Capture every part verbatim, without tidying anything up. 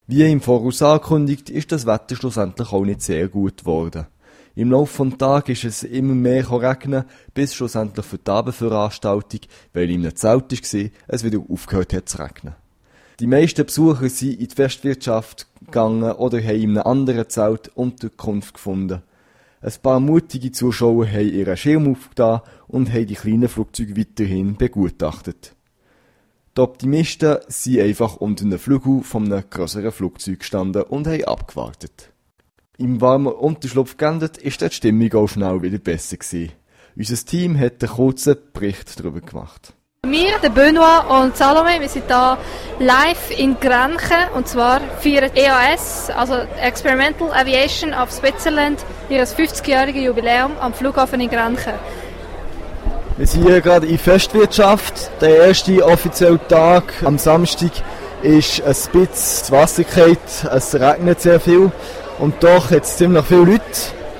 Wie im Voraus angekündigt, ist das Wetter schlussendlich auch nicht sehr gut geworden. Im Laufe des Tages ist es immer mehr regnen, bis schlussendlich für die Abendveranstaltung, weil in einem Zelt war, es wieder aufgehört hat zu regnen. Die meisten Besucher sind in die Festwirtschaft gegangen oder haben in einem anderen Zelt Unterkunft gefunden. Ein paar mutige Zuschauer haben ihren Schirm aufgetan und haben die kleinen Flugzeuge weiterhin begutachtet. Die Optimisten sind einfach unter einem Flügel von einem grösseren Flugzeug gestanden und haben abgewartet. Im warmen Unterschlupf geendet ist die Stimmung auch schnell wieder besser gewesen. Unser Team hat einen kurzen Bericht darüber gemacht. Wir, der Benoit und Salome, wir sind hier live in Grenchen und zwar feiert E A S, also Experimental Aviation of Switzerland, ihr fünfzigjähriges Jubiläum am Flughafen in Grenchen. Wir sind hier gerade in Festwirtschaft. Der erste offizielle Tag am Samstag ist ein bisschen das Wasser gefallen. Es regnet sehr viel und doch hat es ziemlich viele Leute.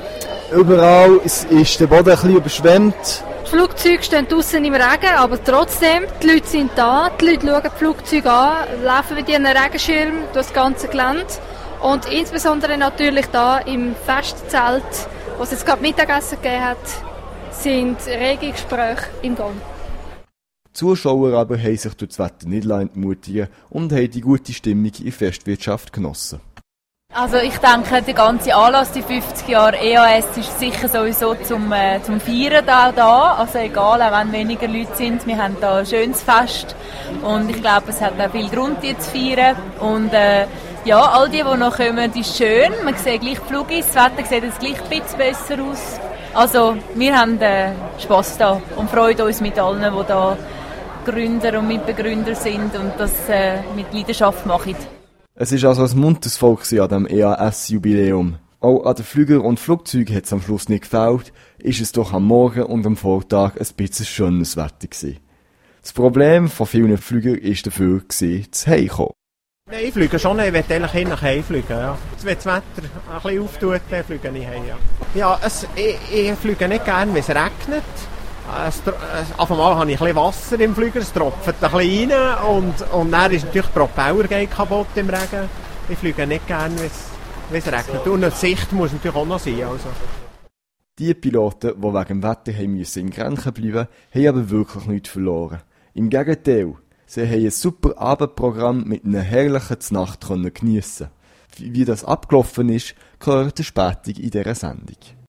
Überall ist der Boden ein bisschen überschwemmt. Die Flugzeuge stehen draussen im Regen, aber trotzdem, die Leute sind da, die Leute schauen die Flugzeuge an, laufen mit ihren Regenschirmen durch das ganze Gelände und insbesondere natürlich da im Festzelt, wo es jetzt gerade Mittagessen gegeben hat, sind rege Gespräche im Gang. Die Zuschauer aber haben sich durch das Wetter nicht entmutigen und haben die gute Stimmung in der Festwirtschaft genossen. Also ich denke, der ganze Anlass, die fünfzig Jahre E A S, ist sicher sowieso zum, äh, zum Feiern da, da. Also egal, auch wenn weniger Leute sind, wir haben da ein schönes Fest und ich glaube, es hat auch viel Grund, die zu feiern. Und äh, ja, all die, die noch kommen, ist schön. Man sieht gleich die Flugis, das Wetter sieht jetzt gleich ein bisschen besser aus. Also wir haben äh, Spass da und freuen uns mit allen, die da Gründer und Mitbegründer sind und das äh, mit Leidenschaft machen. Es war also ein munteres Volk an diesem E A S-Jubiläum. Auch an den Flügern und Flugzeugen hat es am Schluss nicht gefällt, ist es doch am Morgen und am Vortag ein bisschen schönes Wetter gewesen. Das Problem von vielen Flügern war dafür, zu Hause kommen. Nein, ich fliege schon, ich möchte eigentlich nach Hause fliegen. Ja. Wenn das Wetter ein bisschen auftut, dann fliege ich heim. Ja, ja es, ich, ich fliege nicht gerne, wenn es regnet. Es, auf einmal habe ich ein bisschen Wasser im Flieger, es tropft ein bisschen rein und, und dann ist natürlich der Propeller geht kaputt im Regen. Ich fliege nicht gerne, wenn es regnet. Und die Sicht muss natürlich auch noch sein. Also. Die Piloten, die wegen dem Wetter haben müssen in Grenchen bleiben, haben aber wirklich nichts verloren. Im Gegenteil, sie haben ein super Abendprogramm mit einer herrlichen Znacht geniessen. Wie das abgelaufen ist, gehört später in dieser Sendung.